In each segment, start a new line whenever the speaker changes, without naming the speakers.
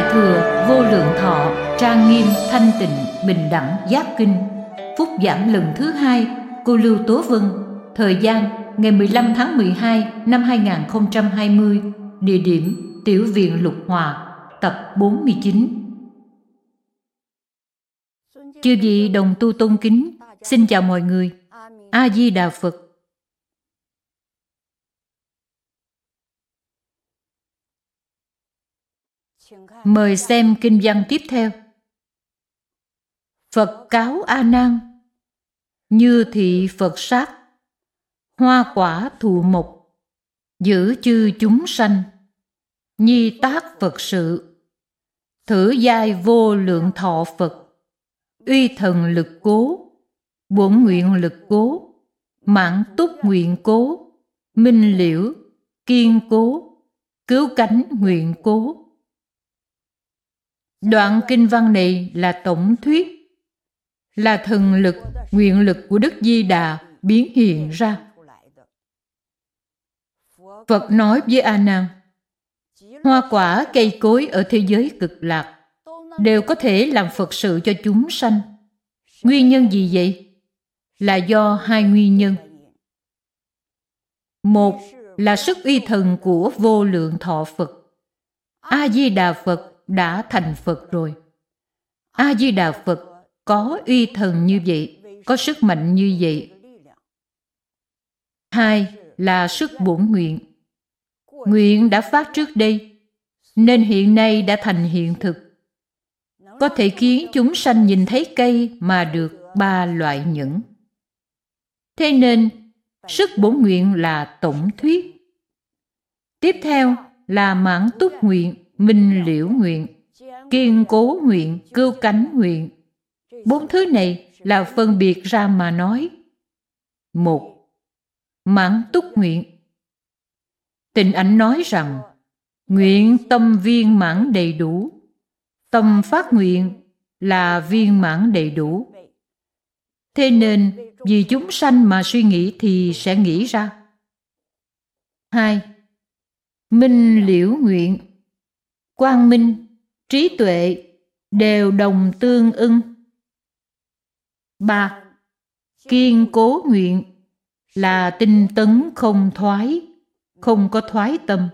Đại Thừa Vô Lượng Thọ Trang Nghiêm Thanh Tịnh Bình Đẳng Giác Kinh. Phúc giảng lần thứ 2. Cô Lưu Tố Vân. Thời gian ngày 15 tháng 12 năm 2020. Địa điểm Tiểu viện Lục Hòa. Tập 49. Chư vị đồng tu tôn kính, xin chào mọi người. A Di Đà Phật. Mời xem kinh văn tiếp theo. Phật cáo A Nan: như thị Phật sát, hoa quả thụ mộc, giữ chư chúng sanh, nhi tác Phật sự, thử giai vô lượng thọ Phật, uy thần lực cố, bổn nguyện lực cố, mãn túc nguyện cố, minh liễu kiên cố, cứu cánh nguyện cố. Đoạn kinh văn này là tổng thuyết, là thần lực, nguyện lực của Đức Di Đà biến hiện ra. Phật nói với A Nan: hoa quả cây cối ở thế giới cực lạc đều có thể làm Phật sự cho chúng sanh. Nguyên nhân gì vậy? Là do hai nguyên nhân. Một là sức uy thần của vô lượng thọ Phật. A Di Đà Phật đã thành Phật rồi. A Di Đà Phật có uy thần như vậy, có sức mạnh như vậy. Hai là sức bổn nguyện. Nguyện đã phát trước đây, nên hiện nay đã thành hiện thực. Có thể khiến chúng sanh nhìn thấy cây mà được 3 loại nhẫn. Thế nên, sức bổn nguyện là tổng thuyết. Tiếp theo là mãn túc nguyện, minh liễu nguyện, kiên cố nguyện, cứu cánh nguyện. 4 thứ này là phân biệt ra mà nói. 1. Mãn túc nguyện. Tịnh Ảnh nói rằng, nguyện tâm viên mãn đầy đủ. Tâm phát nguyện là viên mãn đầy đủ. Thế nên, vì chúng sanh mà suy nghĩ thì sẽ nghĩ ra. 2. Minh liễu nguyện. Quang minh, trí tuệ đều đồng tương ưng. 3. Kiên cố nguyện là tinh tấn không thoái, không có thoái tâm.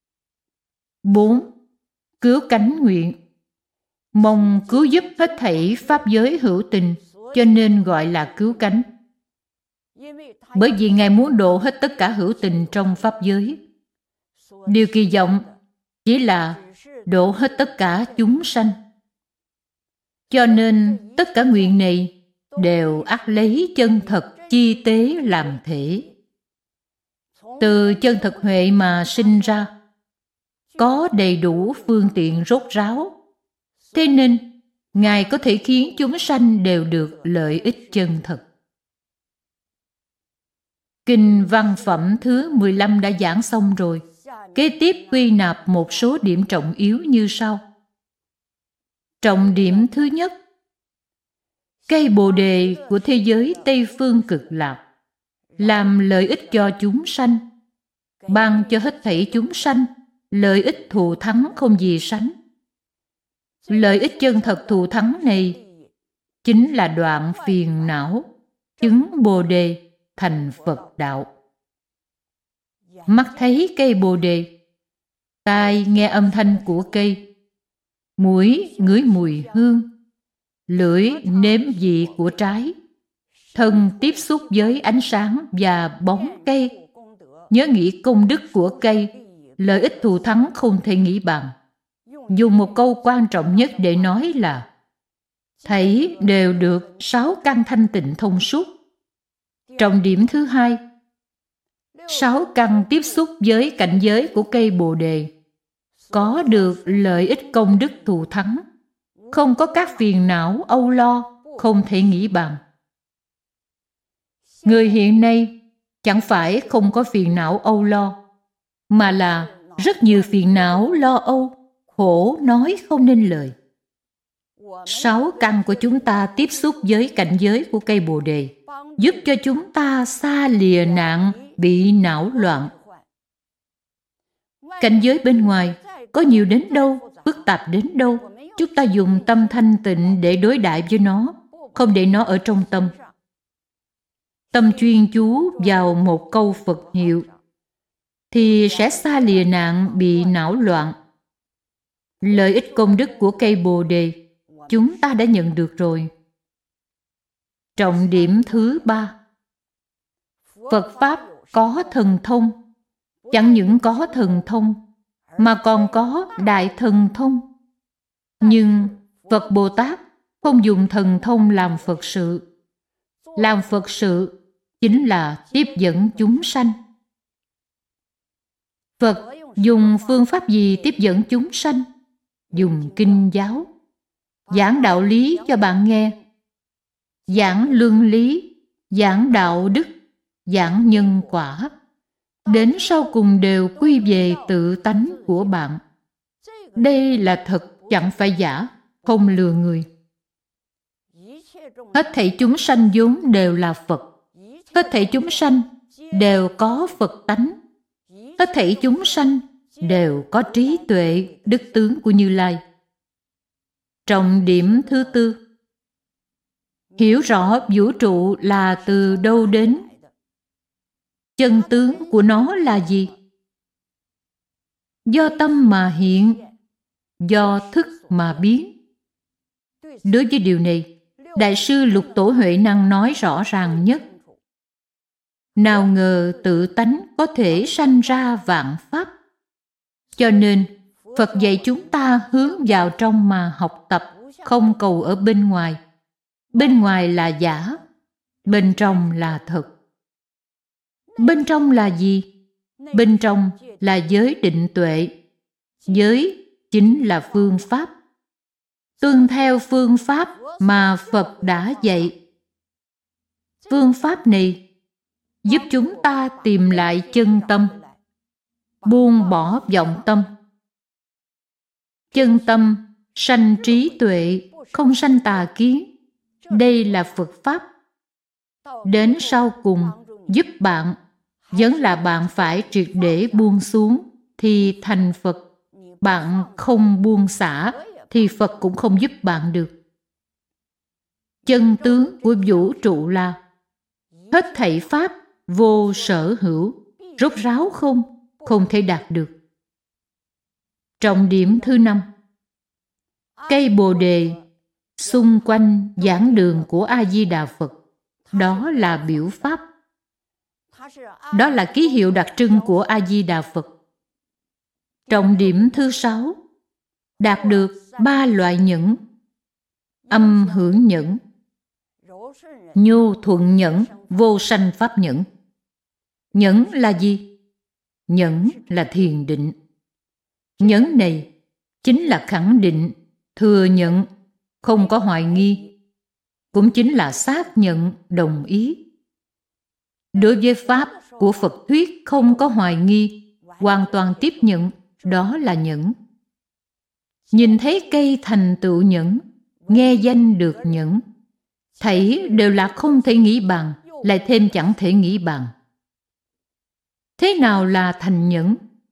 4. Cứu cánh nguyện, mong cứu giúp hết thảy pháp giới hữu tình, cho nên gọi là cứu cánh. Bởi vì Ngài muốn độ hết tất cả hữu tình trong pháp giới. Điều kỳ vọng chỉ là độ hết tất cả chúng sanh. Cho nên tất cả nguyện này đều ắt lấy chân thật chi tế làm thể. Từ chân thật huệ mà sinh ra, có đầy đủ phương tiện rốt ráo. Thế nên Ngài có thể khiến chúng sanh đều được lợi ích chân thật. Kinh văn phẩm thứ 15 đã giảng xong rồi. Kế tiếp quy nạp một số điểm trọng yếu như sau. Trọng điểm thứ nhất: cây Bồ đề của thế giới Tây Phương Cực Lạc làm lợi ích cho chúng sanh, ban cho hết thảy chúng sanh lợi ích thù thắng không gì sánh. Lợi ích chân thật thù thắng này chính là đoạn phiền não, chứng Bồ đề thành Phật đạo. Mắt thấy cây Bồ đề, tai nghe âm thanh của cây, mũi ngửi mùi hương, lưỡi nếm vị của trái, thân tiếp xúc với ánh sáng và bóng cây, nhớ nghĩ công đức của cây, lợi ích thù thắng không thể nghĩ bàn. Dùng một câu quan trọng nhất để nói là thấy đều được 6 căn thanh tịnh thông suốt. Trọng điểm thứ hai: 6 căn tiếp xúc với cảnh giới của cây Bồ đề, có được lợi ích công đức thù thắng, không có các phiền não âu lo, không thể nghĩ bàn. Người hiện nay chẳng phải không có phiền não âu lo, mà là rất nhiều phiền não lo âu, khổ nói không nên lời. 6 căn của chúng ta tiếp xúc với cảnh giới của cây Bồ đề, giúp cho chúng ta xa lìa nạn bị não loạn. Cảnh giới bên ngoài có nhiều đến đâu phức tạp đến đâu, chúng ta dùng tâm thanh tịnh để đối đãi với nó, không để nó ở trong tâm. Tâm chuyên chú vào một câu Phật hiệu thì sẽ xa lìa nạn bị não loạn. Lợi ích công đức của cây Bồ Đề chúng ta đã nhận được rồi. Trọng điểm thứ 3, Phật Pháp có thần thông. Chẳng những có thần thông mà còn có đại thần thông. Nhưng Phật Bồ Tát không dùng thần thông làm Phật sự. Làm Phật sự chính là tiếp dẫn chúng sanh. Phật dùng phương pháp gì tiếp dẫn chúng sanh? Dùng kinh giáo, giảng đạo lý cho bạn nghe, giảng luân lý, giảng đạo đức, giảng nhân quả. Đến sau cùng đều quy về tự tánh của bạn. Đây là thật, chẳng phải giả, không lừa người. Hết thảy chúng sanh vốn đều là Phật. Hết thảy chúng sanh đều có Phật tánh. Hết thảy chúng sanh đều có trí tuệ, đức tướng của Như Lai. Trọng điểm thứ 4, hiểu rõ vũ trụ là từ đâu đến. Chân tướng của nó là gì? Do tâm mà hiện, do thức mà biến. Đối với điều này, Đại sư Lục Tổ Huệ Năng nói rõ ràng nhất. Nào ngờ tự tánh có thể sanh ra vạn pháp. Cho nên, Phật dạy chúng ta hướng vào trong mà học tập, không cầu ở bên ngoài. Bên ngoài là giả, bên trong là thật. Bên trong là gì? Bên trong là giới định tuệ. Giới chính là phương pháp. Tuân theo phương pháp mà Phật đã dạy. Phương pháp này giúp chúng ta tìm lại chân tâm, buông bỏ vọng tâm. Chân tâm sanh trí tuệ, không sanh tà kiến. Đây là Phật Pháp. Đến sau cùng giúp bạn, vẫn là bạn phải triệt để buông xuống thì thành Phật. Bạn không buông xả thì Phật cũng không giúp bạn được. Chân tướng của vũ trụ là hết thảy pháp vô sở hữu, rốt ráo không thể đạt được. Trọng điểm thứ 5, cây Bồ Đề xung quanh giảng đường của A-di-đà Phật, đó là biểu pháp. Đó là ký hiệu đặc trưng của A-di-đà Phật. Trọng điểm thứ 6, đạt được 3 loại nhẫn: âm hưởng nhẫn, nhu thuận nhẫn, vô sanh pháp nhẫn. Nhẫn là gì? Nhẫn là thiền định. Nhẫn này chính là khẳng định, thừa nhận, không có hoài nghi, cũng chính là xác nhận, đồng ý. Đối với pháp của Phật thuyết không có hoài nghi, hoàn toàn tiếp nhận, đó là nhẫn. Nhìn thấy cây thành tựu nhẫn, nghe danh được nhẫn, thảy đều là không thể nghĩ bằng, lại thêm chẳng thể nghĩ bằng. Thế nào là thành nhẫn?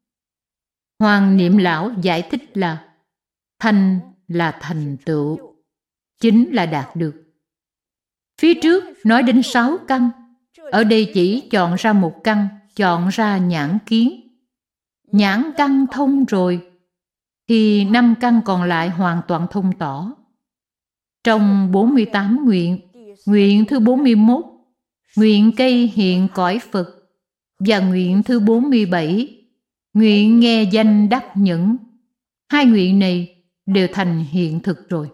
Hoàng Niệm Lão giải thích là thành là thành tựu, chính là đạt được. Phía trước nói đến 6 căn, ở đây chỉ chọn ra một căn, chọn ra nhãn kiến. Nhãn căn thông rồi thì 5 căn còn lại hoàn toàn thông tỏ. Trong 48 nguyện, nguyện thứ 41, nguyện cây hiện cõi Phật, và nguyện thứ 47, nguyện nghe danh đắc nhẫn. 2 nguyện này đều thành hiện thực rồi.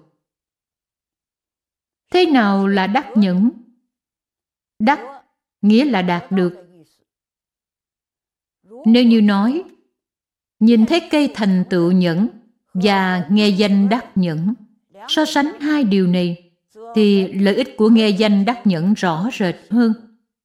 Thế nào là đắc nhẫn? Đắc nghĩa là đạt được. Nếu như nói nhìn thấy cây thành tựu nhẫn và nghe danh đắc nhẫn, so sánh 2 điều này thì lợi ích của nghe danh đắc nhẫn rõ rệt hơn.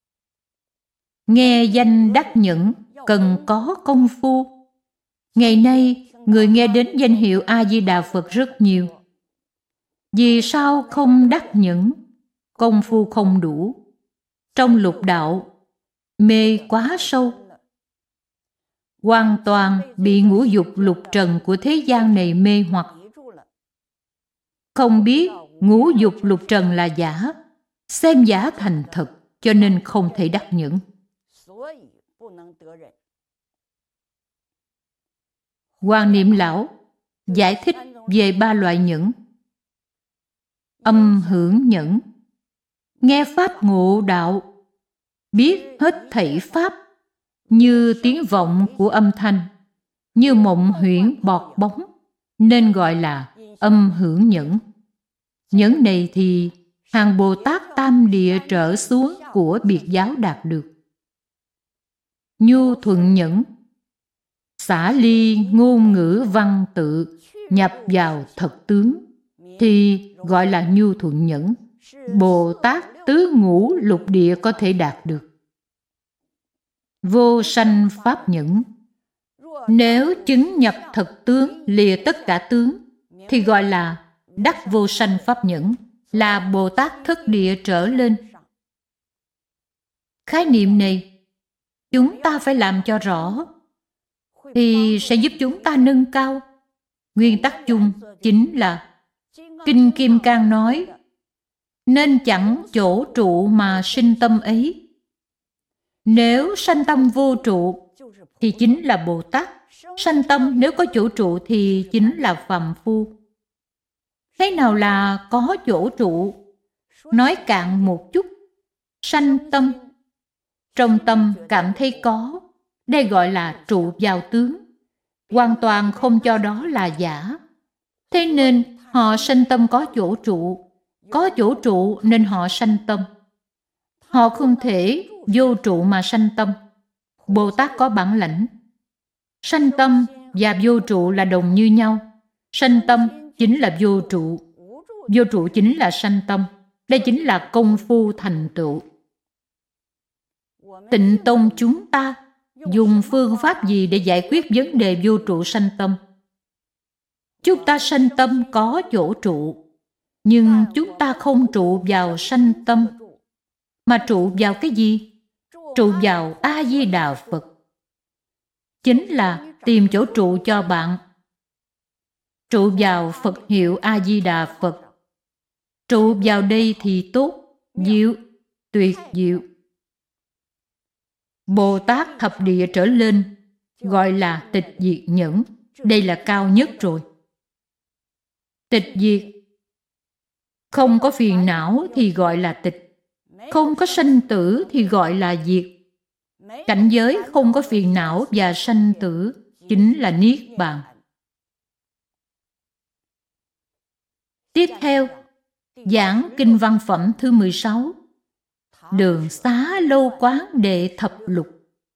Nghe danh đắc nhẫn cần có công phu. Ngày nay người nghe đến danh hiệu A-di-đà Phật rất nhiều. Vì sao không đắc nhẫn? Công phu không đủ. Trong lục đạo mê quá sâu. hoàn toàn bị ngũ dục lục trần của thế gian này mê hoặc. Không biết ngũ dục lục trần là giả, xem giả thành thật, cho nên không thể đắc nhẫn. Quan Niệm Lão giải thích về 3 loại nhẫn. Âm hưởng nhẫn, nghe pháp ngộ đạo, biết hết thảy pháp, như tiếng vọng của âm thanh, như mộng huyễn bọt bóng, nên gọi là âm hưởng nhẫn. Nhẫn này thì hàng Bồ Tát Tam Địa trở xuống của biệt giáo đạt được. Nhu thuận nhẫn, xả ly ngôn ngữ văn tự, nhập vào thật tướng, thì gọi là nhu thuận nhẫn. Bồ Tát tứ ngũ lục địa có thể đạt được. Vô sanh pháp nhẫn, nếu chứng nhập thật tướng, lìa tất cả tướng, thì gọi là đắc vô sanh pháp nhẫn, là Bồ Tát thất địa trở lên. Khái niệm này chúng ta phải làm cho rõ, thì sẽ giúp chúng ta nâng cao. Nguyên tắc chung chính là Kinh Kim Cang nói, nên chẳng chỗ trụ mà sinh tâm ấy. Nếu sanh tâm vô trụ thì chính là Bồ Tát. Sanh tâm nếu có chỗ trụ thì chính là phàm phu. Thế nào là có chỗ trụ? Nói cạn một chút, sanh tâm, trong tâm cảm thấy có, đây gọi là trụ vào tướng. Hoàn toàn không cho đó là giả. Thế nên họ sanh tâm có chỗ trụ. Có chỗ trụ nên họ sanh tâm. Họ không thể vô trụ mà sanh tâm. Bồ Tát có bản lãnh. Sanh tâm và vô trụ là đồng như nhau. Sanh tâm chính là vô trụ. Vô trụ chính là sanh tâm. Đây chính là công phu thành tựu. Tịnh Tông chúng ta dùng phương pháp gì để giải quyết vấn đề vô trụ sanh tâm? Chúng ta sanh tâm có chỗ trụ, nhưng chúng ta không trụ vào sanh tâm, mà trụ vào cái gì? Trụ vào A-di-đà Phật. Chính là tìm chỗ trụ cho bạn. Trụ vào Phật hiệu A-di-đà Phật. Trụ vào đây thì tốt, diệu, tuyệt diệu. Bồ Tát thập địa trở lên gọi là tịch diệt nhẫn. Đây là cao nhất rồi. Tịch diệt, không có phiền não thì gọi là tịch. Không có sanh tử thì gọi là diệt. Cảnh giới không có phiền não và sanh tử chính là Niết Bàn. Tiếp theo, giảng Kinh Văn Phẩm thứ 16. Đường xá lâu quán đệ thập lục.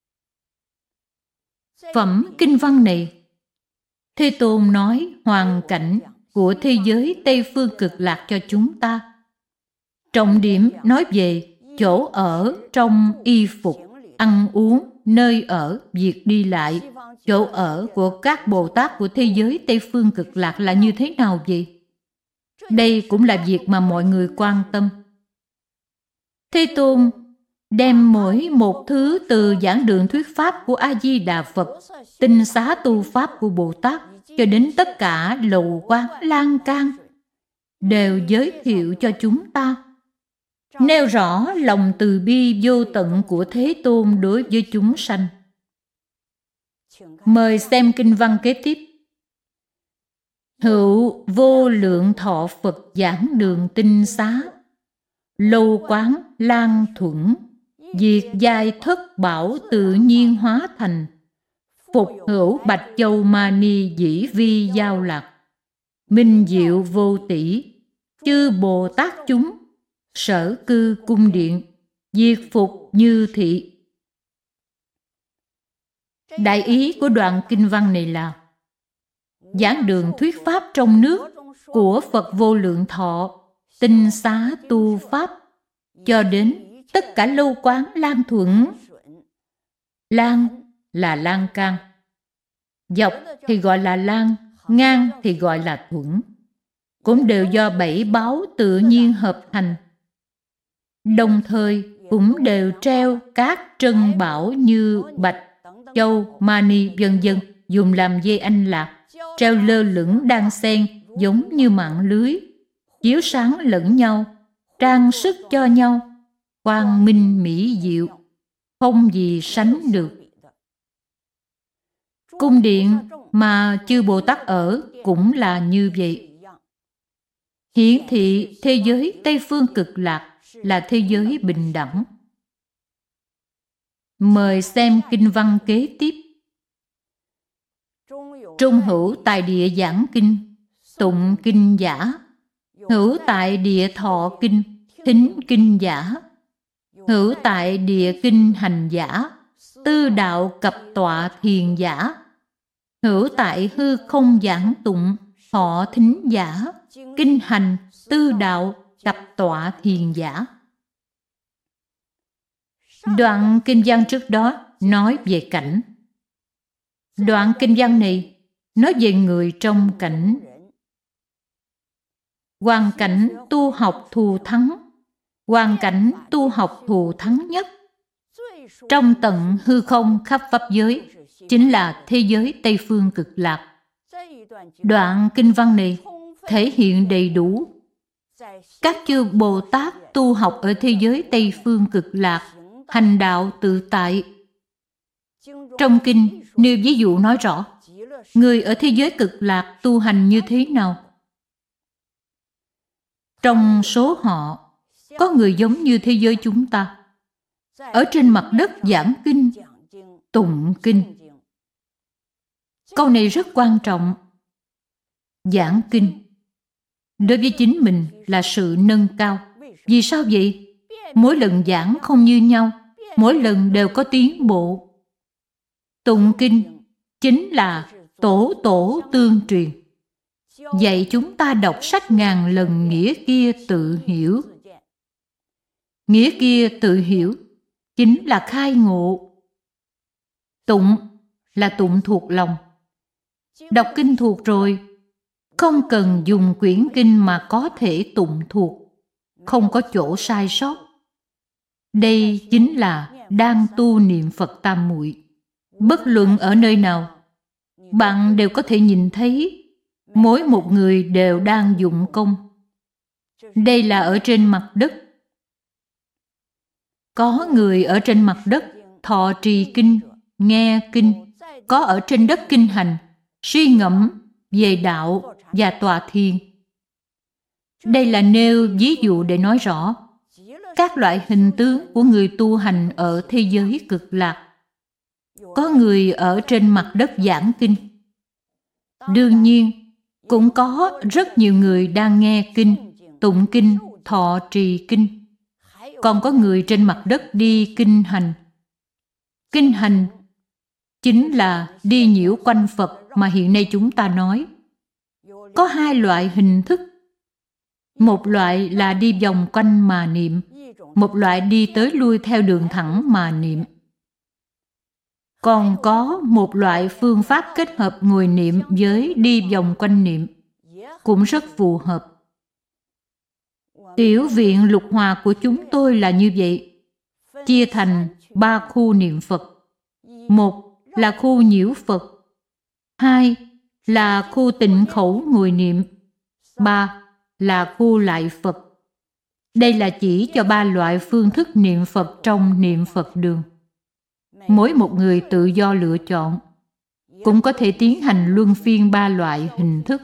Phẩm Kinh Văn này, Thế Tôn nói hoàn cảnh của thế giới Tây Phương Cực Lạc cho chúng ta. Trọng điểm nói về chỗ ở trong y phục, ăn uống, nơi ở, việc đi lại. Chỗ ở của các Bồ Tát của thế giới Tây Phương Cực Lạc là như thế nào vậy? Đây cũng là việc mà mọi người quan tâm. Thế Tôn đem mỗi một thứ từ giảng đường thuyết pháp của A-di-đà Phật, tinh xá tu pháp của Bồ Tát, cho đến tất cả lầu quán lan can, đều giới thiệu cho chúng ta, nêu rõ lòng từ bi vô tận của Thế Tôn đối với chúng sanh. Mời xem kinh văn kế tiếp. Hữu vô lượng thọ Phật giảng đường tinh xá, lâu quán lan thuẫn, diệt giai thất bảo tự nhiên hóa thành, phục hữu bạch châu mani dĩ vi giao lạc, minh diệu vô tỷ, chư Bồ Tát chúng, sở cư cung điện, diệt phục như thị. Đại ý của đoạn kinh văn này là giảng đường thuyết pháp trong nước của Phật vô lượng thọ, tinh xá tu pháp, cho đến tất cả lâu quán lan thuẫn. Lan là lan can, dọc thì gọi là lan, ngang thì gọi là thuẫn, cũng đều do 7 báo tự nhiên hợp thành. Đồng thời cũng đều treo các trân bảo như bạch, châu, mani vân vân dùng làm dây anh lạc, treo lơ lửng đan xen giống như mạng lưới, chiếu sáng lẫn nhau, trang sức cho nhau, quang minh mỹ diệu, không gì sánh được. Cung điện mà chư Bồ Tát ở cũng là như vậy. Hiển thị thế giới Tây Phương Cực Lạc là thế giới bình đẳng. Mời xem kinh văn kế tiếp. Trung hữu tại địa giảng kinh, tụng kinh giả. Hữu tại địa thọ kinh, thính kinh giả. Hữu tại địa kinh hành giả, tư đạo cập tọa thiền giả. Hữu tại hư không giảng tụng, thọ thính giả, kinh hành, tư đạo, cập tọa thiền giả. Đoạn kinh văn trước đó nói về cảnh. Đoạn kinh văn này nói về người trong cảnh. Hoàn cảnh tu học thù thắng, hoàn cảnh tu học thù thắng nhất trong tận hư không khắp pháp giới chính là thế giới Tây Phương Cực Lạc. Đoạn kinh văn này thể hiện đầy đủ các chư Bồ Tát tu học ở thế giới Tây Phương Cực Lạc, hành đạo tự tại. Trong kinh nêu ví dụ nói rõ người ở thế giới Cực Lạc tu hành như thế nào. Trong số họ có người giống như thế giới chúng ta, ở trên mặt đất giảng kinh, tụng kinh. Câu này rất quan trọng. Giảng kinh đối với chính mình là sự nâng cao. Vì sao vậy? Mỗi lần giảng không như nhau, mỗi lần đều có tiến bộ. Tụng kinh chính là tổ tổ tương truyền, dạy chúng ta đọc sách ngàn lần nghĩa kia tự hiểu. Nghĩa kia tự hiểu chính là khai ngộ. Tụng là tụng thuộc lòng. Đọc kinh thuộc rồi, không cần dùng quyển kinh mà có thể tụng thuộc, không có chỗ sai sót. Đây chính là đang tu niệm Phật Tam Muội. Bất luận ở nơi nào, bạn đều có thể nhìn thấy mỗi một người đều đang dụng công. Đây là ở trên mặt đất. Có người ở trên mặt đất thọ trì kinh, nghe kinh. Có ở trên đất kinh hành, suy ngẫm về đạo và tọa thiền. Đây là nêu ví dụ để nói rõ các loại hình tướng của người tu hành ở thế giới Cực Lạc. Có người ở trên mặt đất giảng kinh. Đương nhiên, cũng có rất nhiều người đang nghe kinh, tụng kinh, thọ trì kinh. Còn có người trên mặt đất đi kinh hành. Kinh hành chính là đi nhiễu quanh Phật mà hiện nay chúng ta nói. Có hai loại hình thức. Một loại là đi vòng quanh mà niệm, một loại đi tới lui theo đường thẳng mà niệm. Còn có một loại phương pháp kết hợp ngồi niệm với đi vòng quanh niệm, cũng rất phù hợp. Tiểu viện Lục Hòa của chúng tôi là như vậy, chia thành 3 khu niệm Phật. Một là khu nhiễu Phật, 2 là khu tịnh khẩu ngồi niệm, 3 là khu lại Phật. Đây là chỉ cho 3 loại phương thức niệm Phật trong niệm Phật đường. Mỗi một người tự do lựa chọn, cũng có thể tiến hành luân phiên 3 loại hình thức.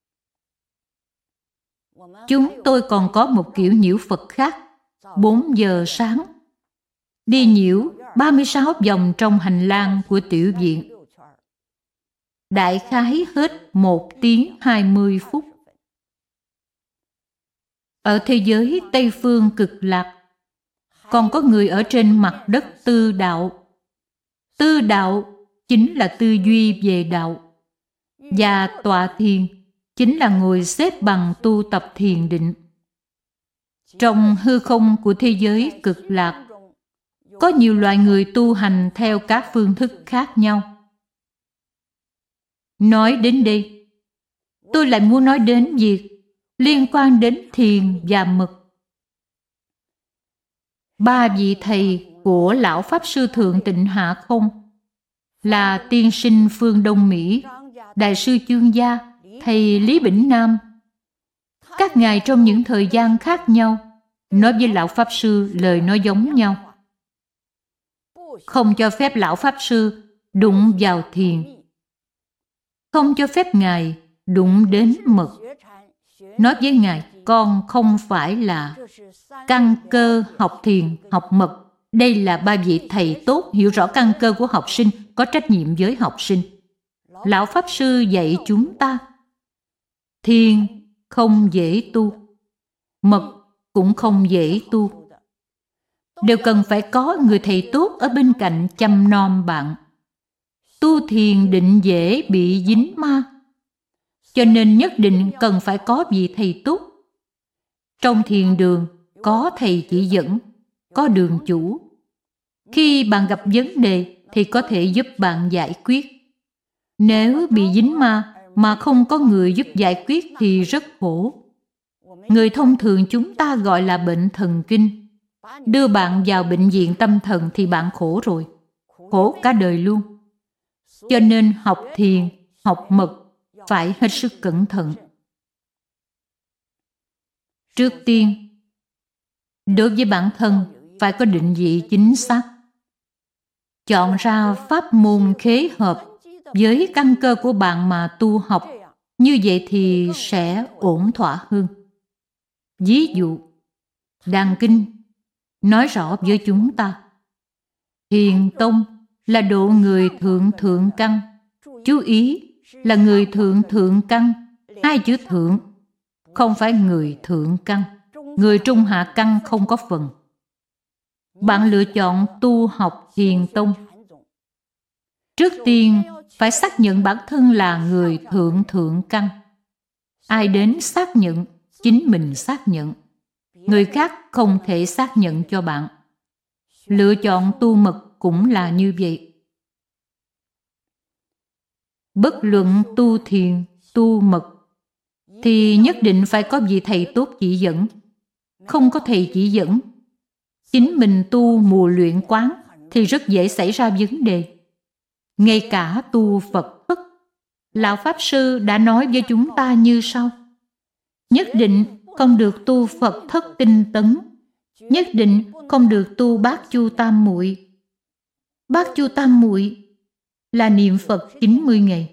Chúng tôi còn có một kiểu nhiễu Phật khác, 4 giờ sáng. Đi nhiễu 36 vòng trong hành lang của tiểu viện. Đại khái hết 1 tiếng 20 phút. Ở thế giới Tây Phương Cực Lạc, còn có người ở trên mặt đất tư đạo. Tư đạo chính là tư duy về đạo. Và tọa thiền chính là ngồi xếp bằng tu tập thiền định. Trong hư không của thế giới Cực Lạc, có nhiều loại người tu hành theo các phương thức khác nhau. Nói đến đây, tôi lại muốn nói đến việc liên quan đến thiền và mật. 3 vị thầy của Lão Pháp Sư Thượng Tịnh Hạ Không là tiên sinh phương Đông Mỹ, Đại sư Chương Gia, thầy Lý Bỉnh Nam. Các ngài trong những thời gian khác nhau nói với Lão Pháp Sư lời nói giống nhau. Không cho phép Lão Pháp Sư đụng vào thiền. Không cho phép ngài đụng đến mật. Nói với ngài, con không phải là căn cơ học thiền, học mật. Đây là ba vị thầy tốt hiểu rõ căn cơ của học sinh, có trách nhiệm với học sinh. Lão Pháp Sư dạy chúng ta, thiền không dễ tu, mật cũng không dễ tu. Đều cần phải có người thầy tốt ở bên cạnh chăm nom bạn. Tu thiền định dễ bị dính ma, cho nên nhất định cần phải có vị thầy tốt. Trong thiền đường có thầy chỉ dẫn, có đường chủ. Khi bạn gặp vấn đề thì có thể giúp bạn giải quyết. Nếu bị dính ma mà không có người giúp giải quyết thì rất khổ. Người thông thường chúng ta gọi là bệnh thần kinh. Đưa bạn vào bệnh viện tâm thần thì bạn khổ rồi, khổ cả đời luôn. Cho nên học thiền, học mật phải hết sức cẩn thận. Trước tiên, đối với bản thân phải có định vị chính xác. Chọn ra pháp môn khế hợp với căn cơ của bạn mà tu học. Như vậy thì sẽ ổn thỏa hơn. Ví dụ, Đàn Kinh nói rõ với chúng ta, Thiền tông là độ người thượng căn. Chú ý là người thượng căn, hai chữ thượng, không phải người thượng căn. Người trung hạ căn không có phần. Bạn lựa chọn tu học thiền tông. Trước tiên phải xác nhận bản thân là người thượng căn. Ai đến xác nhận, chính mình xác nhận. Người khác không thể xác nhận cho bạn. Lựa chọn tu mật cũng là như vậy. Bất luận tu thiền, tu mật thì nhất định phải có vị thầy tốt chỉ dẫn. Không có thầy chỉ dẫn, chính mình tu mù luyện quán thì rất dễ xảy ra vấn đề. Ngay cả tu Phật thức, Lão Pháp Sư đã nói với chúng ta như sau: nhất định không được tu Phật thất tinh tấn, nhất định không được tu Bát Chu Tam Muội. Bát Chu Tam Muội là niệm Phật 90 ngày.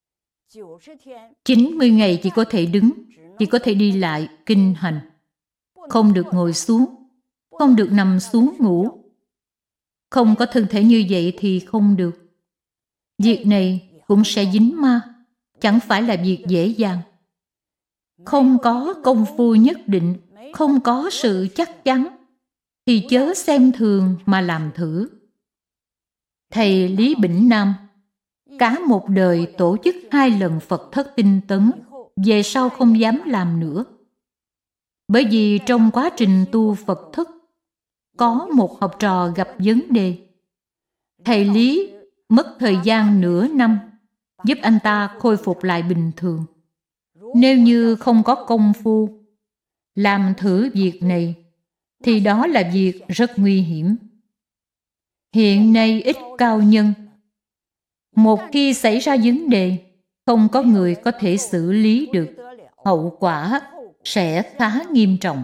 90 ngày chỉ có thể đứng, chỉ có thể đi lại, kinh hành. Không được ngồi xuống, không được nằm xuống ngủ. Không có thân thể như vậy thì không được. Việc này cũng sẽ dính ma, chẳng phải là việc dễ dàng. Không có công phu nhất định, không có sự chắc chắn, thì chớ xem thường mà làm thử. Thầy Lý Bỉnh Nam cả một đời tổ chức 2 lần Phật thất tinh tấn, về sau không dám làm nữa. Bởi vì trong quá trình tu Phật thất, có một học trò gặp vấn đề. Thầy Lý mất thời gian nửa năm giúp anh ta khôi phục lại bình thường. Nếu như không có công phu làm thử việc này thì đó là việc rất nguy hiểm. Hiện nay ít cao nhân, một khi xảy ra vấn đề, không có người có thể xử lý được, hậu quả sẽ khá nghiêm trọng.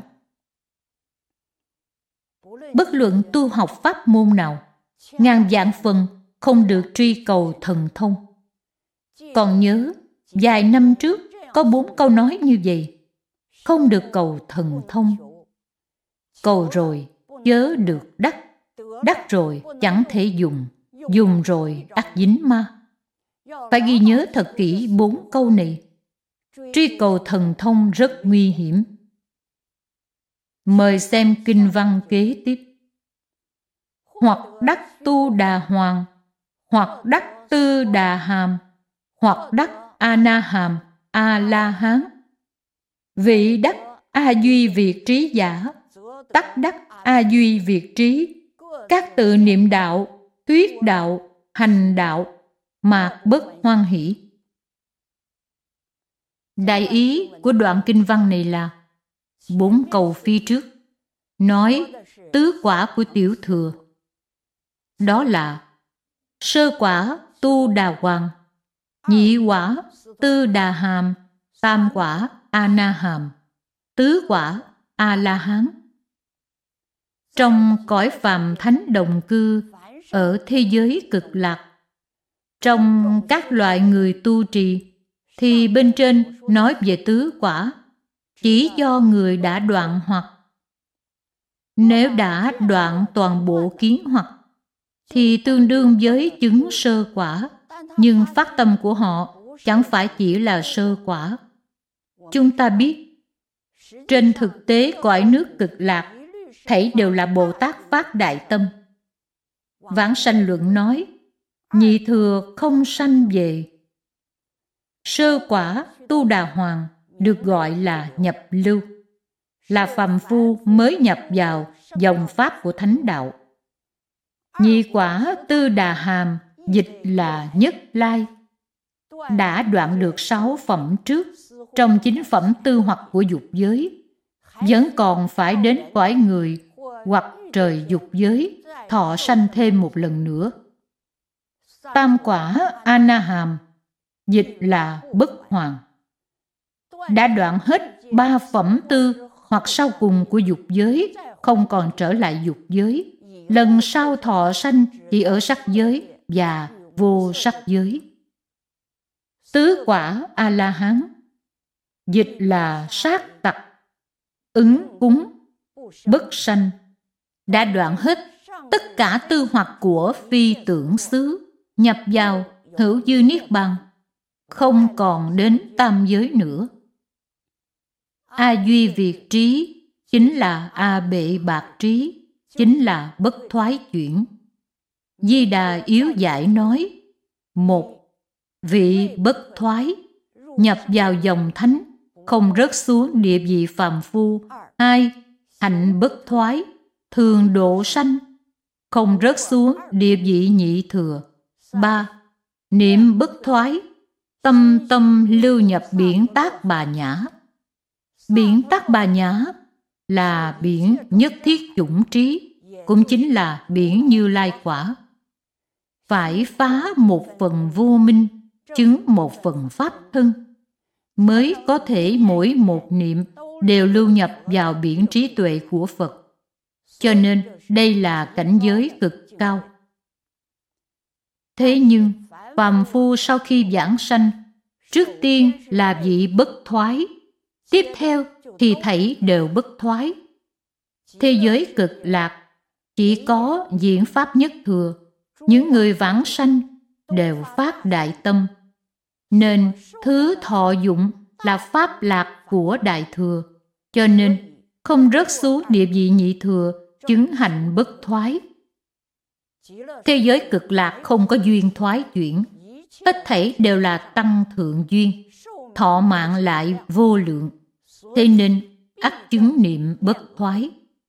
Bất luận tu học pháp môn nào, ngàn vạn phần không được truy cầu thần thông. Còn nhớ, vài năm trước có 4 câu nói như vậy: không được cầu thần thông, cầu rồi chớ được đắc, đắc rồi chẳng thể dùng, dùng rồi ắt dính ma. Phải ghi nhớ thật kỹ 4 câu này. Truy cầu thần thông rất nguy hiểm. Mời xem kinh văn kế tiếp. Hoặc đắc tu đà hoàng, hoặc đắc tư đà hàm, hoặc đắc a na hàm, a la hán. Vị đắc a duy việt trí giả, tắc đắc a duy việt trí. Các tự niệm đạo, thuyết đạo, hành đạo, mạc bất hoan hỷ. Đại ý của đoạn kinh văn này là 4 câu phía trước nói tứ quả của tiểu thừa. Đó là sơ quả Tu Đà Hoàng, nhị quả Tư Đà Hàm, tam quả A Na Hàm, tứ quả A La Hán. Trong cõi phàm thánh đồng cư ở thế giới cực lạc, trong các loại người tu trì, thì bên trên nói về tứ quả chỉ do người đã đoạn hoặc. Nếu đã đoạn toàn bộ kiến hoặc thì tương đương với chứng sơ quả, nhưng phát tâm của họ chẳng phải chỉ là sơ quả. Chúng ta biết, trên thực tế cõi nước cực lạc thảy đều là Bồ Tát phát đại tâm. Vãng sanh luận nói, nhị thừa không sanh về. Sơ quả Tu Đà Hoàng được gọi là nhập lưu, là phàm phu mới nhập vào dòng pháp của thánh đạo. Nhị quả Tư Đà Hàm dịch là nhất lai, đã đoạn được 6 phẩm trước trong 9 phẩm tư hoặc của dục giới, vẫn còn phải đến cõi người hoặc trời dục giới thọ sanh thêm một lần nữa. Tam quả A Na Hàm dịch là bất hoàng, đã đoạn hết 3 phẩm tư hoặc sau cùng của dục giới, không còn trở lại dục giới. Lần sau thọ sanh chỉ ở sắc giới và vô sắc giới. Tứ quả A La Hán dịch là sát tặc, ứng cúng, bất sanh, đã đoạn hết tất cả tư hoặc của phi tưởng xứ, nhập vào hữu dư niết bàn, không còn đến tam giới nữa. A duy việt trí chính là A bệ bạc trí, chính là bất thoái chuyển. Di Đà yếu giải nói, một, vị bất thoái, nhập vào dòng thánh, không rớt xuống địa vị phàm phu. 2, hạnh bất thoái, thường độ sanh, không rớt xuống địa vị nhị thừa. 3, niệm bất thoái, tâm tâm lưu nhập biển Tác Bà Nhã. Biển Tác Bà Nhã là biển nhất thiết chủng trí, cũng chính là biển Như Lai quả. Phải phá một phần vô minh, chứng một phần pháp thân, mới có thể mỗi một niệm đều lưu nhập vào biển trí tuệ của Phật. Cho nên đây là cảnh giới cực cao. Thế nhưng phàm phu sau khi vãng sanh, trước tiên là vị bất thoái, tiếp theo thì thảy đều bất thoái. Thế giới cực lạc chỉ có diễn pháp nhất thừa, những người vãng sanh đều phát đại tâm, nên thứ thọ dụng là pháp lạc của đại thừa, cho nên không rớt xuống địa vị nhị thừa, chứng hạnh bất thoái. Thế giới cực lạc không có duyên thoái chuyển, tất thảy đều là tăng thượng duyên, thọ mạng lại vô lượng, thế nên ắt chứng niệm bất thoái.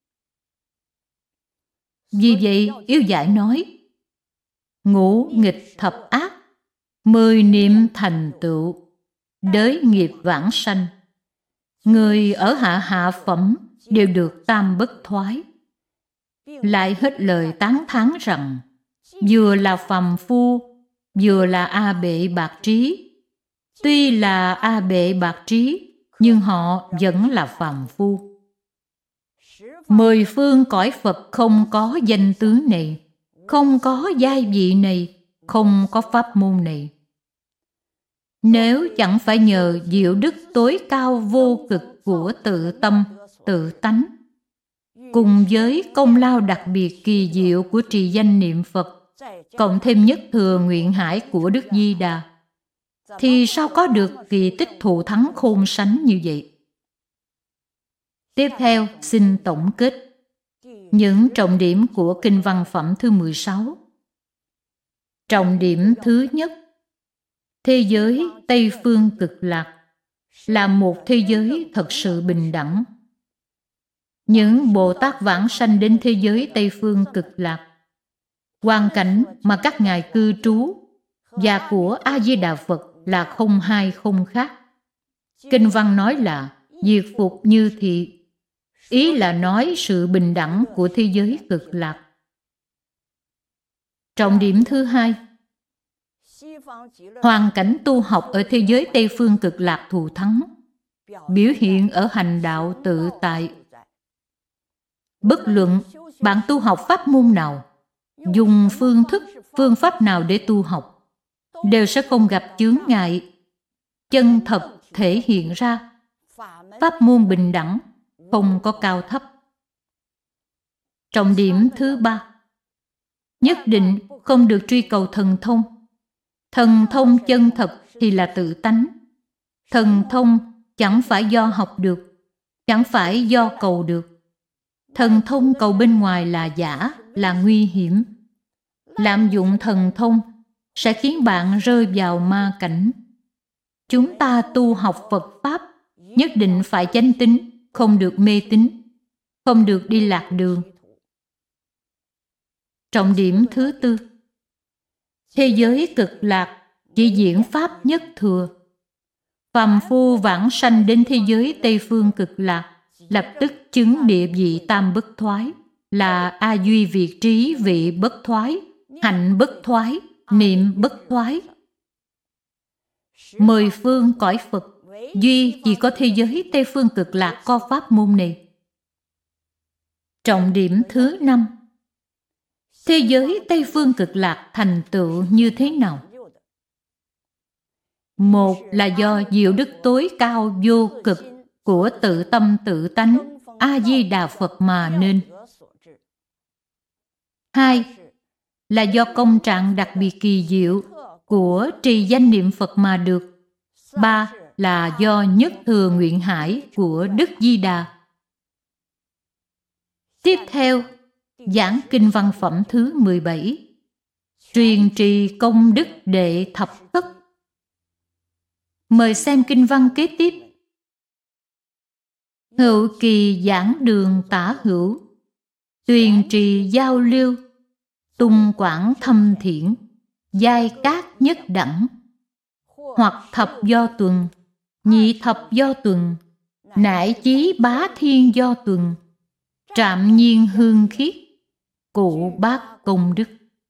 Vì vậy Yếu Giải nói, ngũ nghịch thập ác, 10 niệm thành tựu, đới nghiệp vãng sanh. Người ở hạ phẩm đều được tam bất thoái. Lại hết lời tán thán rằng, vừa là phàm phu, vừa là A bệ bạc trí. Tuy là A bệ bạc trí, nhưng họ vẫn là phàm phu. 10 phương cõi Phật không có danh tướng này, không có giai vị này, không có pháp môn này. Nếu chẳng phải nhờ diệu đức tối cao vô cực của tự tâm, tự tánh, cùng với công lao đặc biệt kỳ diệu của trì danh niệm Phật, cộng thêm nhất thừa nguyện hải của Đức Di Đà, thì sao có được kỳ tích thù thắng khôn sánh như vậy? Tiếp theo xin tổng kết những trọng điểm của Kinh Văn Phẩm thứ 16. Trọng điểm thứ nhất, thế giới Tây Phương Cực Lạc là một thế giới thật sự bình đẳng. Những Bồ Tát vãng sanh đến thế giới Tây Phương Cực Lạc, hoàn cảnh mà các ngài cư trú và của A-di-đà Phật là không hai không khác. Kinh văn nói là diệt phục như thị, ý là nói sự bình đẳng của thế giới cực lạc. Trọng điểm thứ hai, Hoàn cảnh tu học ở thế giới Tây phương Cực Lạc thù thắng, biểu hiện ở hành đạo tự tại. Bất luận bạn tu học pháp môn nào, dùng phương thức, phương pháp nào để tu học, đều sẽ không gặp chướng ngại. Chân thật thể hiện ra, pháp môn bình đẳng, không có cao thấp. Trọng điểm thứ 3, nhất định không được truy cầu thần thông. Thần thông chân thật thì là tự tánh. Thần thông chẳng phải do học được, chẳng phải do cầu được. Thần thông cầu bên ngoài là giả, là nguy hiểm. Lạm dụng thần thông sẽ khiến bạn rơi vào ma cảnh. Chúng ta tu học Phật Pháp nhất định phải chánh tín, không được mê tín, không được đi lạc đường. Trọng điểm thứ 4, thế giới Cực Lạc chỉ diễn Pháp nhất thừa. Phàm phu vãng sanh đến thế giới Tây phương Cực Lạc, lập tức chứng địa vị tam bất thoái, là A Duy Việt trí vị bất thoái, hạnh bất thoái, niệm bất thoái. 10 phương cõi Phật, duy chỉ có thế giới Tây phương Cực Lạc có pháp môn này. Trọng điểm thứ 5, thế giới Tây phương Cực Lạc thành tựu như thế nào? Một là do diệu đức tối cao vô cực của tự tâm tự tánh A-di-đà Phật mà nên. 2 là do công trạng đặc biệt kỳ diệu của trì danh niệm Phật mà được. 3 là do nhất thừa nguyện hải của Đức Di Đà. Tiếp theo, giảng kinh văn phẩm thứ 17, truyền trì công đức đệ thập thất. Mời xem kinh văn kế tiếp. Hữu kỳ giảng đường tả hữu, tuyền trì giao lưu, tung quảng thâm thiển, giai cát nhất đẳng, hoặc thập do tuần, nhị thập do tuần, nải chí bá thiên do tuần, trạm nhiên hương khiết, cụ bát công đức.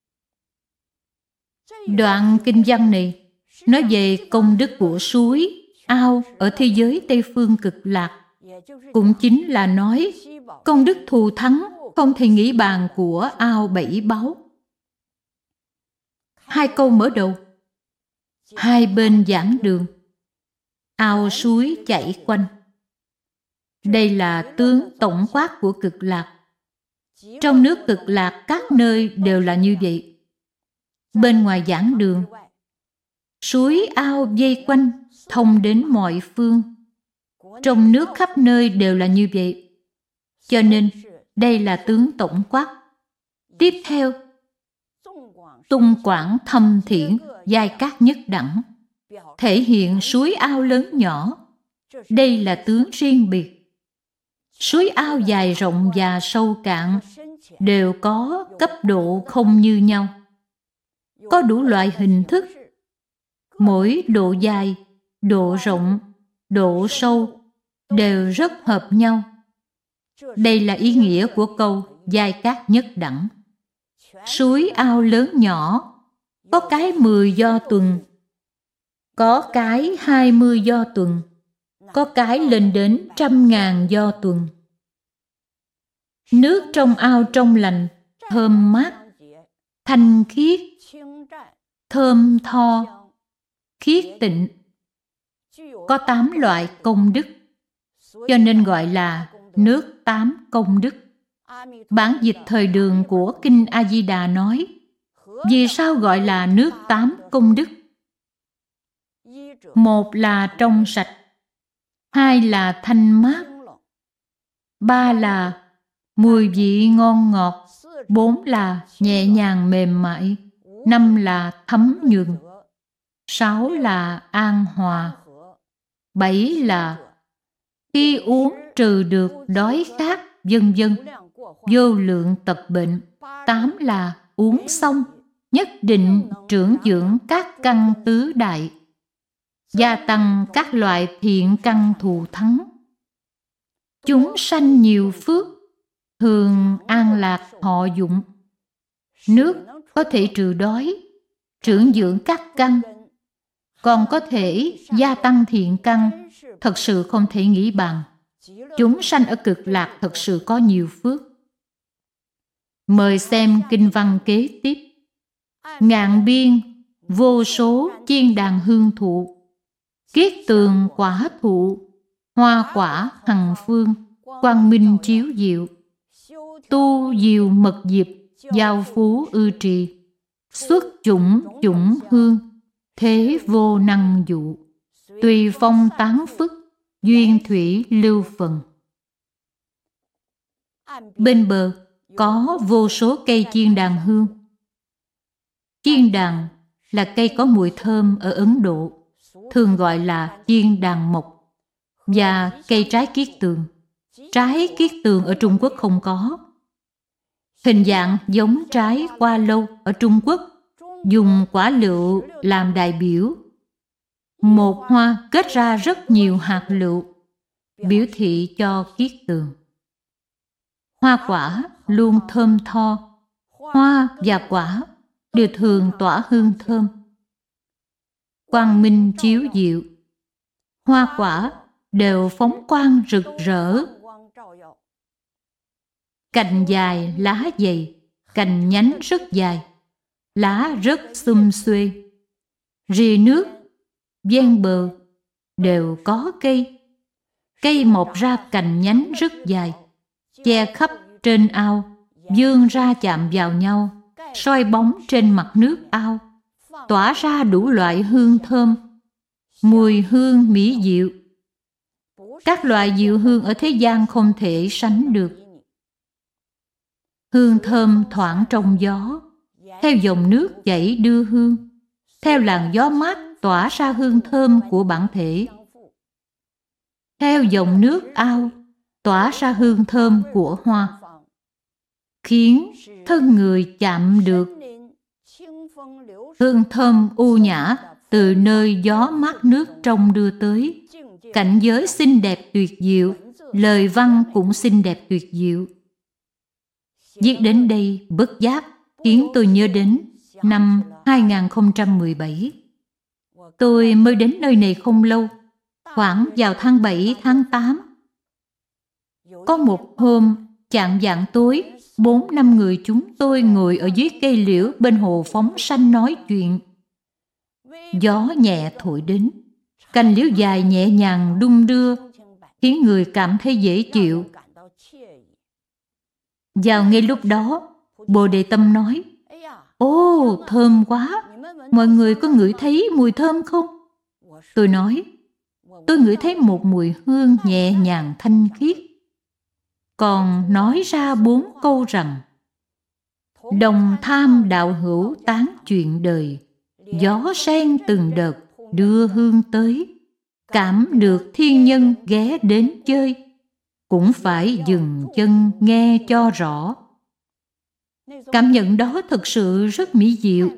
Đoạn kinh văn này nói về công đức của suối, ao ở thế giới Tây phương Cực Lạc, cũng chính là nói công đức thù thắng không thể nghĩ bàn của ao bảy báu. 2 câu mở đầu, hai bên giảng đường, ao suối chảy quanh. Đây là tướng tổng quát của Cực Lạc. Trong nước Cực Lạc các nơi đều là như vậy. Bên ngoài giảng đường, suối ao vây quanh, thông đến mọi phương. Trong nước khắp nơi đều là như vậy. Cho nên, đây là tướng tổng quát. Tiếp theo, tung quảng thâm thiển, giai cát nhất đẳng, thể hiện suối ao lớn nhỏ. Đây là tướng riêng biệt. Suối ao dài rộng và sâu cạn đều có cấp độ không như nhau. Có đủ loại hình thức. Mỗi độ dài, độ rộng, độ sâu đều rất hợp nhau. Đây là ý nghĩa của câu giai cát nhất đẳng. Suối ao lớn nhỏ, có cái 10 do tuần, có cái 20 do tuần, có cái lên đến 100.000 do tuần. Nước trong ao trong lành, thơm mát, thanh khiết, thơm tho, khiết tịnh. Có 8 loại công đức, cho nên gọi là nước 8 công đức. Bản dịch thời Đường của Kinh A-di-đà nói, vì sao gọi là nước 8 công đức? 1 là trong sạch, 2 là thanh mát, 3 là mùi vị ngon ngọt, 4 là nhẹ nhàng mềm mại, 5 là thấm nhuần, 6 là an hòa, 7 là khi uống trừ được đói khát, vân vân, vô lượng tật bệnh. 8 là uống xong nhất định trưởng dưỡng các căn tứ đại, gia tăng các loại thiện căn thù thắng. Chúng sanh nhiều phước, thường an lạc thọ dụng. Nước có thể trừ đói, trưởng dưỡng các căn, còn có thể gia tăng thiện căn, thật sự không thể nghĩ bàn. Chúng sanh ở cực lạc thật sự có nhiều phước. Mời xem kinh văn kế tiếp. Ngàn biên, vô số chiên đàn hương thụ, kiết tường quả thụ, hoa quả hằng phương, quang minh chiếu diệu. Tu diệu mật diệp, giao phú ư trì, xuất chủng chủng hương, thế vô năng dụ. Tùy phong tán phức, duyên thủy lưu phần. Bên bờ có vô số cây chiên đàn hương. Chiên đàn là cây có mùi thơm ở Ấn Độ, thường gọi là chiên đàn mộc, và cây trái kiết tường. Trái kiết tường ở Trung Quốc không có. Hình dạng giống trái hoa lâu ở Trung Quốc, dùng quả lựu làm đại biểu. Một hoa kết ra rất nhiều hạt lựu, biểu thị cho kiết tường. Hoa quả luôn thơm tho, hoa và quả đều thường tỏa hương thơm. Quang minh chiếu diệu, hoa quả đều phóng quang rực rỡ. Cành dài, lá dày, cành nhánh rất dài, lá rất xum xuê. Rìa nước, ven bờ đều có cây. Cây mọc ra cành nhánh rất dài, che khắp trên ao, vươn ra chạm vào nhau, soi bóng trên mặt nước ao, tỏa ra đủ loại hương thơm, mùi hương mỹ diệu. Các loại diệu hương ở thế gian không thể sánh được. Hương thơm thoảng trong gió, theo dòng nước chảy đưa hương, theo làn gió mát tỏa ra hương thơm của bản thể, theo dòng nước ao tỏa ra hương thơm của hoa, khiến thân người chạm được hương thơm u nhã từ nơi gió mát nước trong đưa tới. Cảnh giới xinh đẹp tuyệt diệu, lời văn cũng xinh đẹp tuyệt diệu. Viết đến đây bất giác khiến tôi nhớ đến năm 2017. Tôi mới đến nơi này không lâu, khoảng vào tháng 7, tháng 8. Có một hôm, chạng vạng tối, 4-5 người chúng tôi ngồi ở dưới cây liễu bên hồ phóng sanh nói chuyện. Gió nhẹ thổi đến, cành liễu dài nhẹ nhàng đung đưa, khiến người cảm thấy dễ chịu. Vào ngay lúc đó, Bồ Đề Tâm nói: "Ồ, thơm quá! Mọi người có ngửi thấy mùi thơm không?" Tôi nói: "Tôi ngửi thấy một mùi hương nhẹ nhàng thanh khiết." Còn nói ra 4 câu rằng: "Đồng tham đạo hữu tán chuyện đời, gió sen từng đợt đưa hương tới. Cảm được thiên nhân ghé đến chơi, cũng phải dừng chân nghe cho rõ." Cảm nhận đó thực sự rất mỹ diệu.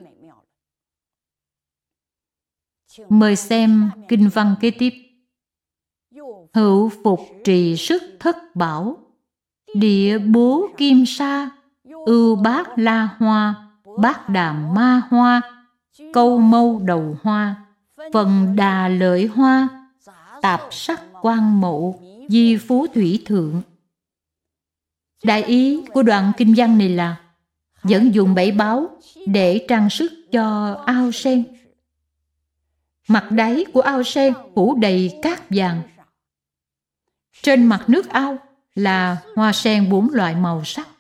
Mời xem kinh văn kế tiếp. Hữu phục trì sức thất bảo, địa bố kim sa, ưu bát la hoa, bát đàm ma hoa, câu mâu đầu hoa, phần đà lợi hoa, tạp sắc quan mậu, di phú thủy thượng. Đại ý của đoạn kinh văn này là vẫn dùng 7 báu để trang sức cho ao sen. Mặt đáy của ao sen phủ đầy cát vàng. Trên mặt nước ao là hoa sen 4 loại màu sắc.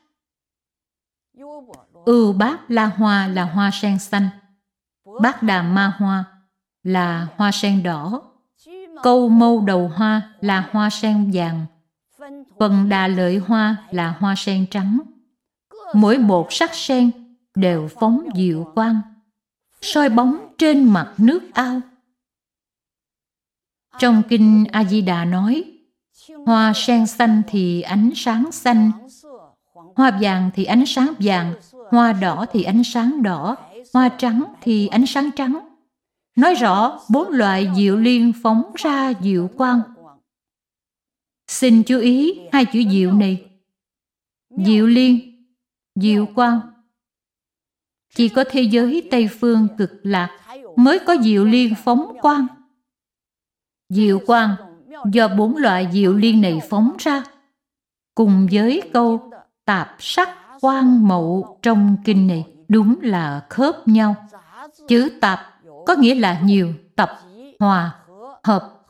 Ưu bát la hoa là hoa sen xanh, bát đàm ma hoa là hoa sen đỏ, câu mâu đầu hoa là hoa sen vàng, phần đà lợi hoa là hoa sen trắng. Mỗi một sắc sen đều phóng diệu quang, soi bóng trên mặt nước ao. Trong kinh A Di Đà nói, hoa sen xanh thì ánh sáng xanh, hoa vàng thì ánh sáng vàng, hoa đỏ thì ánh sáng đỏ, hoa trắng thì ánh sáng trắng. Nói rõ 4 loại diệu liên phóng ra diệu quang. Xin chú ý 2 chữ diệu này. Diệu liên, diệu quang. Chỉ có thế giới Tây Phương Cực Lạc mới có diệu liên phóng quang. Diệu quang do 4 loại diệu liên này phóng ra, cùng với câu tạp sắc quang mậu trong kinh này đúng là khớp nhau. Chữ tạp có nghĩa là nhiều, tập, hòa, hợp.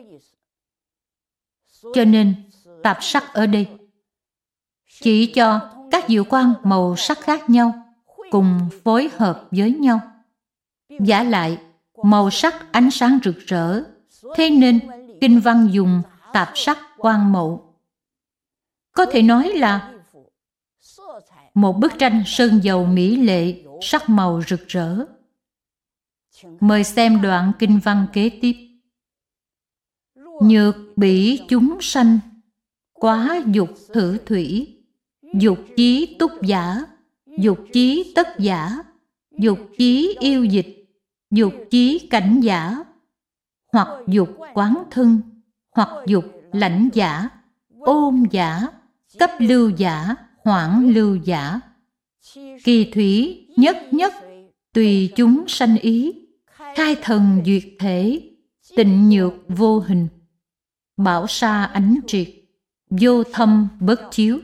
Cho nên tạp sắc ở đây chỉ cho các diệu quang màu sắc khác nhau cùng phối hợp với nhau. Vả lại, màu sắc ánh sáng rực rỡ, thế nên kinh văn dùng tạp sắc quang mậu. Có thể nói là một bức tranh sơn dầu mỹ lệ, sắc màu rực rỡ. Mời xem đoạn kinh văn kế tiếp. Nhược bỉ chúng sanh, quá dục thử thủy, dục chí túc giả, dục chí tất giả, dục chí yêu dịch, dục chí cảnh giả, hoặc dục quán thân, hoặc dục lãnh giả, ôn giả, cấp lưu giả, hoãn lưu giả. Kỳ thủy nhất nhất, tùy chúng sanh ý, khai thần duyệt thể, tịnh nhược vô hình, bảo sa ánh triệt, vô thâm bất chiếu.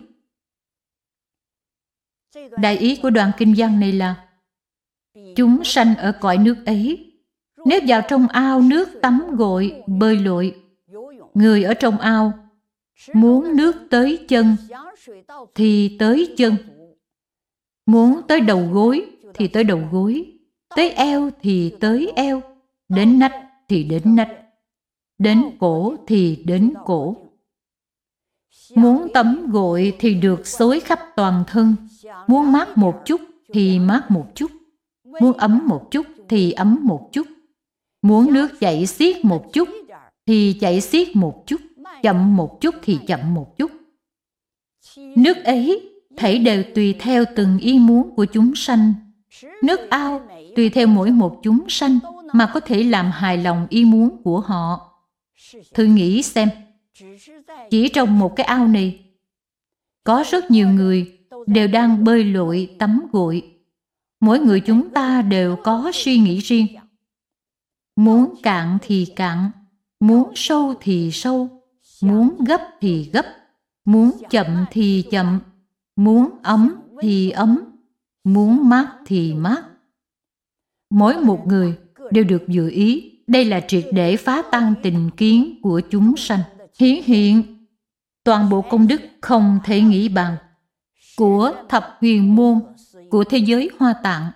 Đại ý của đoạn kinh văn này là chúng sanh ở cõi nước ấy, nếu vào trong ao nước tắm gội, bơi lội, người ở trong ao muốn nước tới chân thì tới chân, muốn tới đầu gối thì tới đầu gối, tới eo thì tới eo, đến nách thì đến nách, đến cổ thì đến cổ. Muốn tắm gội thì được xối khắp toàn thân, muốn mát một chút thì mát một chút, muốn ấm một chút thì ấm một chút, muốn nước chảy xiết một chút thì chảy xiết một chút, chậm một chút thì chậm một chút. Nước ấy thảy đều tùy theo từng ý muốn của chúng sanh. Nước ao tùy theo mỗi một chúng sanh mà có thể làm hài lòng ý muốn của họ. Thử nghĩ xem, chỉ trong một cái ao này, có rất nhiều người đều đang bơi lội tắm gội. Mỗi người chúng ta đều có suy nghĩ riêng. Muốn cạn thì cạn, muốn sâu thì sâu, muốn gấp thì gấp, muốn chậm thì chậm, muốn ấm thì ấm, muốn mát thì mát. Mỗi một người đều được dự ý. Đây là triệt để phá tan tình kiến của chúng sanh. Hiển hiện toàn bộ công đức không thể nghĩ bằng của thập huyền môn của thế giới Hoa Tạng.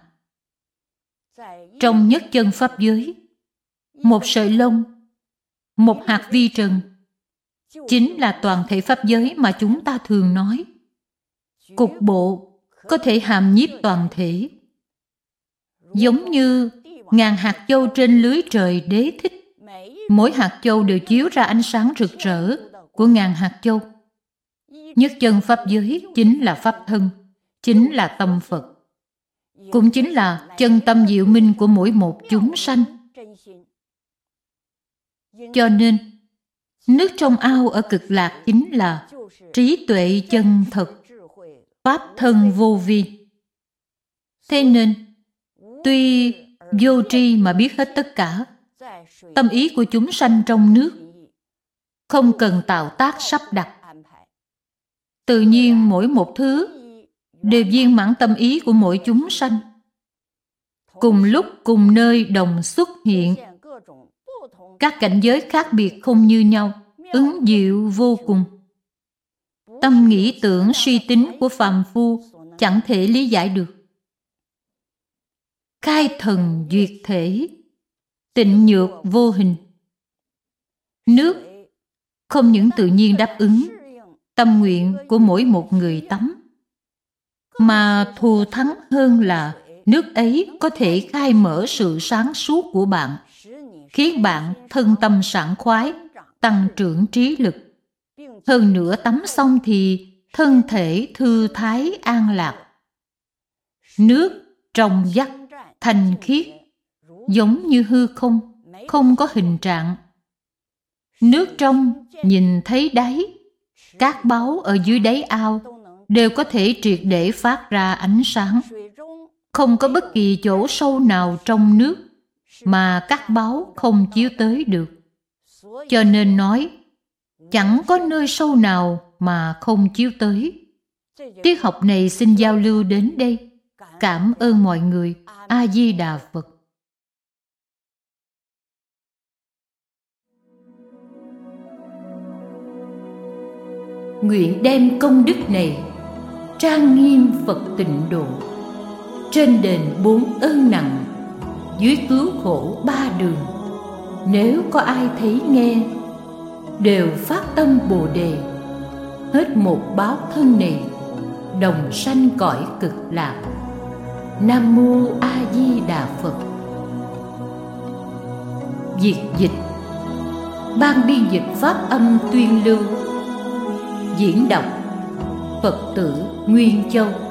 Trong nhất chân pháp giới, một sợi lông, một hạt vi trần chính là toàn thể pháp giới mà chúng ta thường nói. Cục bộ có thể hàm nhiếp toàn thể, giống như ngàn hạt châu trên lưới trời đế thích. Mỗi hạt châu đều chiếu ra ánh sáng rực rỡ của ngàn hạt châu. Nhất chân pháp giới chính là pháp thân, chính là tâm Phật, cũng chính là chân tâm diệu minh của mỗi một chúng sanh. Cho nên, nước trong ao ở Cực Lạc chính là trí tuệ chân thật, pháp thân vô vi. Thế nên, tuy vô tri mà biết hết tất cả, tâm ý của chúng sanh trong nước không cần tạo tác sắp đặt. Tự nhiên mỗi một thứ đều viên mãn tâm ý của mỗi chúng sanh. Cùng lúc cùng nơi đồng xuất hiện, các cảnh giới khác biệt không như nhau, ứng diệu vô cùng. Tâm nghĩ tưởng suy tính của phàm phu chẳng thể lý giải được. Khai thần duyệt thể, tịnh nhược vô hình. Nước không những tự nhiên đáp ứng tâm nguyện của mỗi một người tắm, mà thù thắng hơn là nước ấy có thể khai mở sự sáng suốt của bạn, khiến bạn thân tâm sảng khoái, tăng trưởng trí lực. Hơn nữa tắm xong thì thân thể thư thái an lạc. Nước trong vắt, thanh khiết, giống như hư không, không có hình trạng. Nước trong nhìn thấy đáy, các báu ở dưới đáy ao đều có thể triệt để phát ra ánh sáng. không có bất kỳ chỗ sâu nào trong nước mà các báo không chiếu tới được. Cho nên nói, chẳng có nơi sâu nào mà không chiếu tới. Tiết học này xin giao lưu đến đây. Cảm ơn mọi người. A Di Đà Phật. Nguyện đem công đức này trang nghiêm Phật Tịnh Độ, trên đền 4 ơn nặng, dưới cứu khổ 3 đường. Nếu có ai thấy nghe, đều phát tâm Bồ Đề, hết một báo thân này, đồng sanh cõi Cực Lạc. Nam Mô A Di Đà Phật. Việt dịch. Ban biên dịch pháp âm tuyên lưu. Diễn đọc Phật tử Nguyên Châu.